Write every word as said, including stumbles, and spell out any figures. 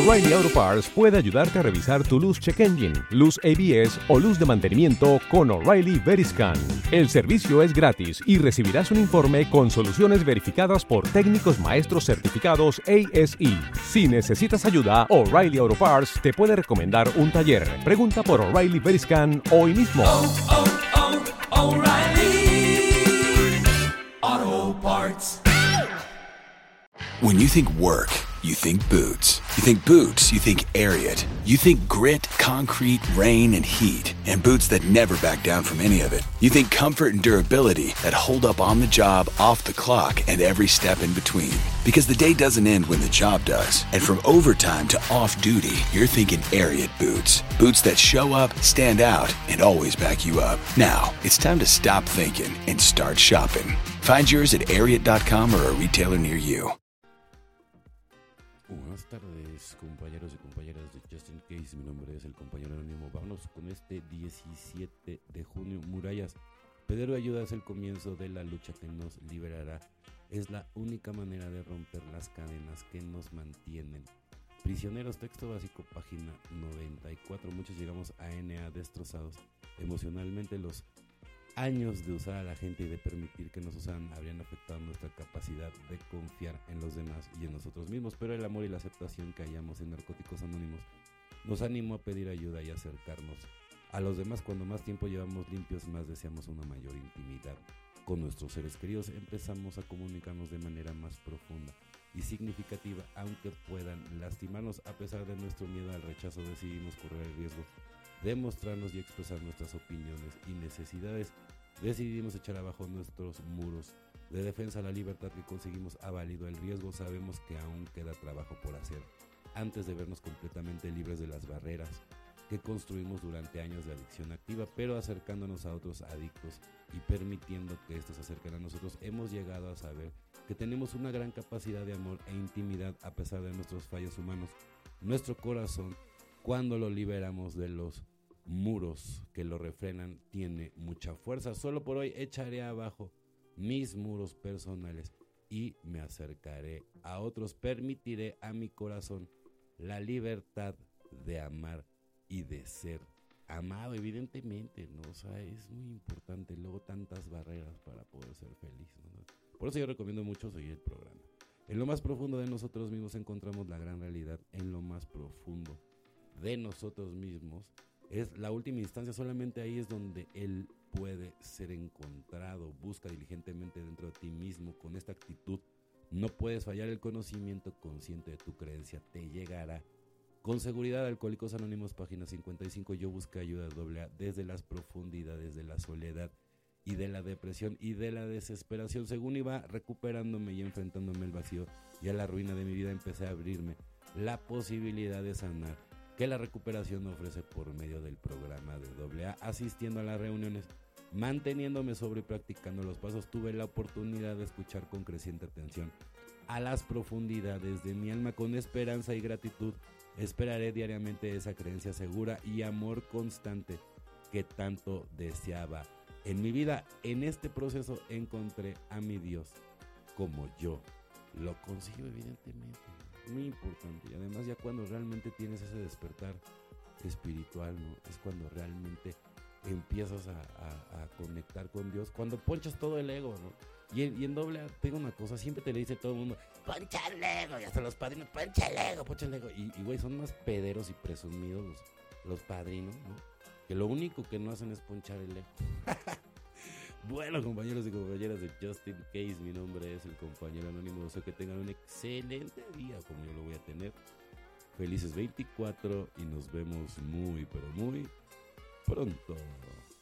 O'Reilly Auto Parts puede ayudarte a revisar tu luz check engine, luz A B S o luz de mantenimiento con O'Reilly Veriscan. El servicio es gratis y recibirás un informe con soluciones verificadas por técnicos maestros certificados A S E. Si necesitas ayuda, O'Reilly Auto Parts te puede recomendar un taller. Pregunta por O'Reilly Veriscan hoy mismo. Oh, oh, oh, O'Reilly Auto Parts. When you think work, you think boots. You think boots, you think Ariat. You think grit, concrete, rain, and heat. And boots that never back down from any of it. You think comfort and durability that hold up on the job, off the clock, and every step in between. Because the day doesn't end when the job does. And from overtime to off-duty, you're thinking Ariat boots. Boots that show up, stand out, and always back you up. Now, it's time to stop thinking and start shopping. Find yours at Ariat dot com or a retailer near you. Buenas tardes, compañeros y compañeras de Just In Case. Mi nombre es el compañero anónimo. Vámonos con este diecisiete de junio. Murallas. Pedir ayuda es el comienzo de la lucha que nos liberará. Es la única manera de romper las cadenas que nos mantienen prisioneros. Texto básico, página noventa y cuatro. Muchos llegamos a N A destrozados emocionalmente. Los años de usar a la gente y de permitir que nos usaran habrían afectado nuestra capacidad de confiar en los demás y en nosotros mismos, pero el amor y la aceptación que hallamos en Narcóticos Anónimos nos animó a pedir ayuda y acercarnos a los demás. Cuando más tiempo llevamos limpios, más deseamos una mayor intimidad con nuestros seres queridos. Empezamos a comunicarnos de manera más profunda y significativa, aunque puedan lastimarnos. A pesar de nuestro miedo al rechazo, decidimos correr el riesgo de mostrarnos y expresar nuestras opiniones y necesidades. Decidimos echar abajo nuestros muros de defensa. La libertad que conseguimos ha valido el riesgo. Sabemos que aún queda trabajo por hacer antes de vernos completamente libres de las barreras que construimos durante años de adicción activa, pero acercándonos a otros adictos y permitiendo que estos se acerquen a nosotros, hemos llegado a saber que tenemos una gran capacidad de amor e intimidad a pesar de nuestros fallos humanos. Nuestro corazón, cuando lo liberamos de los muros que lo refrenan, tiene mucha fuerza. Solo por hoy echaré abajo mis muros personales y me acercaré a otros. Permitiré a mi corazón la libertad de amar y de ser amado, evidentemente, ¿no? O sea, es muy importante. Luego tantas barreras para poder ser feliz, ¿no? Por eso yo recomiendo mucho seguir el programa. En lo más profundo de nosotros mismos encontramos la gran realidad. En lo más profundo de nosotros mismos es la última instancia. Solamente ahí es donde Él puede ser encontrado. Busca diligentemente dentro de ti mismo. Con esta actitud no puedes fallar. El conocimiento consciente de tu creencia te llegará con seguridad. Alcohólicos Anónimos, página cincuenta y cinco. Yo busqué ayuda doble A desde las profundidades de la soledad y de la depresión y de la desesperación. Según iba recuperándome y enfrentándome al vacío y a la ruina de mi vida, empecé a abrirme la posibilidad de sanar que la recuperación ofrece por medio del programa de doble A, asistiendo a las reuniones, manteniéndome sobre y practicando los pasos. Tuve la oportunidad de escuchar con creciente atención a las profundidades de mi alma. Con esperanza y gratitud esperaré diariamente esa creencia segura y amor constante que tanto deseaba en mi vida. En este proceso encontré a mi Dios como yo lo consigo, evidentemente. Muy importante. Y además, ya cuando realmente tienes ese despertar espiritual, ¿no? Es cuando realmente empiezas a, a, a conectar con Dios, cuando ponchas todo el ego, ¿no? Y en, y en doble A, tengo una cosa, siempre te le dice todo el mundo, poncha el ego, y hasta los padrinos, poncha el ego, poncha el ego. Y, y güey, son más pederos y presumidos los, los padrinos, ¿no? Que lo único que no hacen es ponchar el ego. Bueno, compañeros y compañeras de Just In Case, mi nombre es el compañero anónimo. Deseo que tengan un excelente día como yo lo voy a tener. Felices veinticuatro y nos vemos muy, pero muy pronto.